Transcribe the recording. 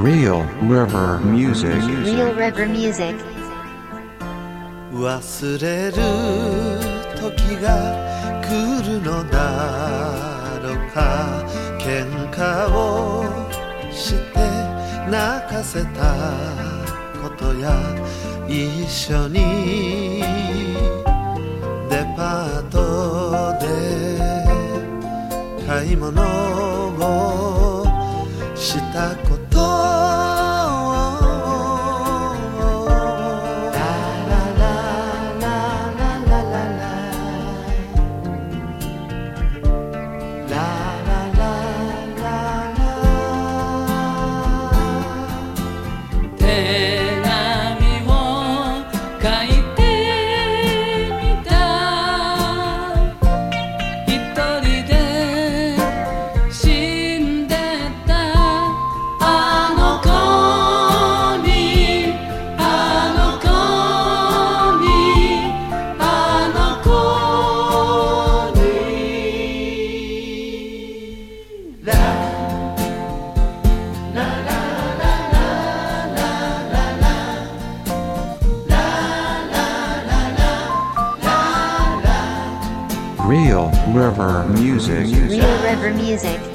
Real River Music. Real River Music. 忘れる時が来るのだろうか。喧嘩をして泣かせたことや、一緒にデパートで買い物をしたこと。 Real River Music. Real River Music.